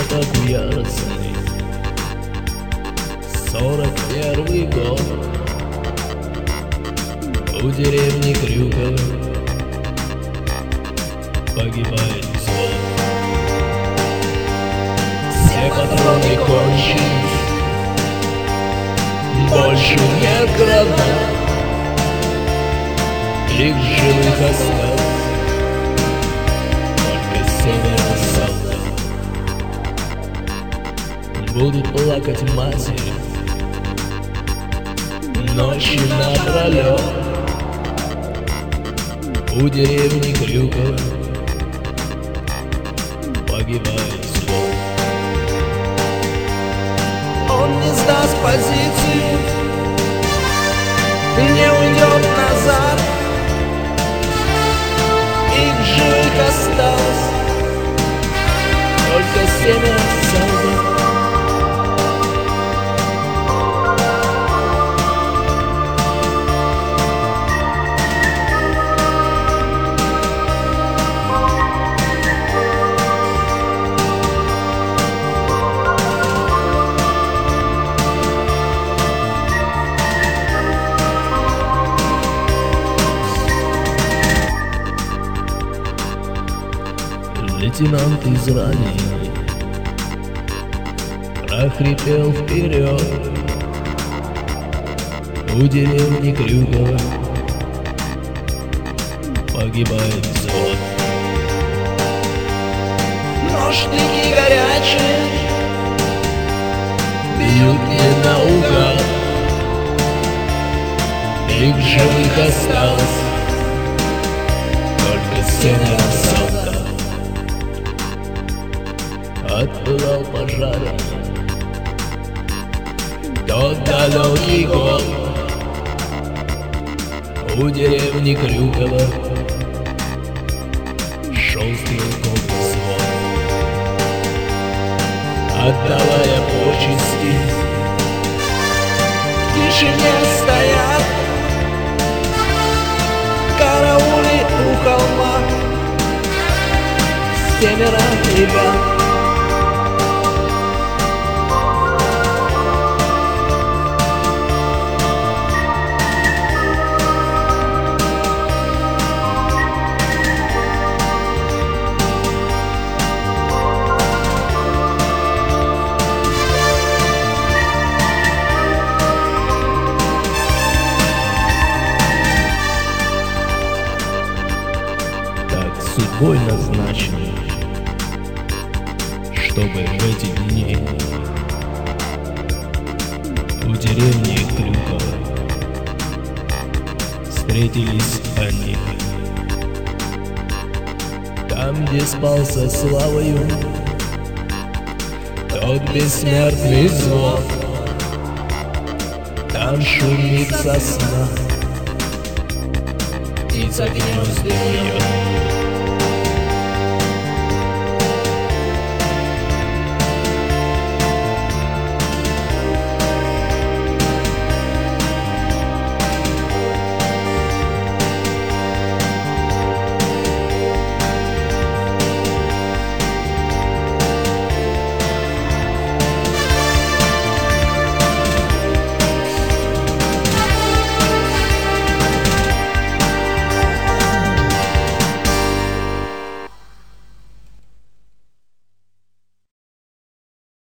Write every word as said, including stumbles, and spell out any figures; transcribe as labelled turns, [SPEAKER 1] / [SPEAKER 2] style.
[SPEAKER 1] так яростный. Сорок первый год. У деревни Крюково погибает взвод. Все патроны кончились, больше нет гранат. Их живых осталось только семеро солдат. Будут плакать матери ночи напролет. У деревни Крюково погибает взвод. Он не сдаст позицию, не уйдет назад. Их живых осталось только семеро солдат. Лейтенант израненный прохрипел вперед. У деревни Крюково погибает взвод. Но штыки горячие бьют не наугад. Их живых осталось только семеро солдат. Отпылал пожаром тот далекий год. У деревни Крюково шел стрелковый взвод, отдавая почести. В тишине стоят караули у холма семеро ребят. Судьбой назначено, чтобы в эти дни у деревни Крюково встретились они. Там, где спал со славою тот бессмертный взвод, там шумит сосна, птица в гнезде вьет.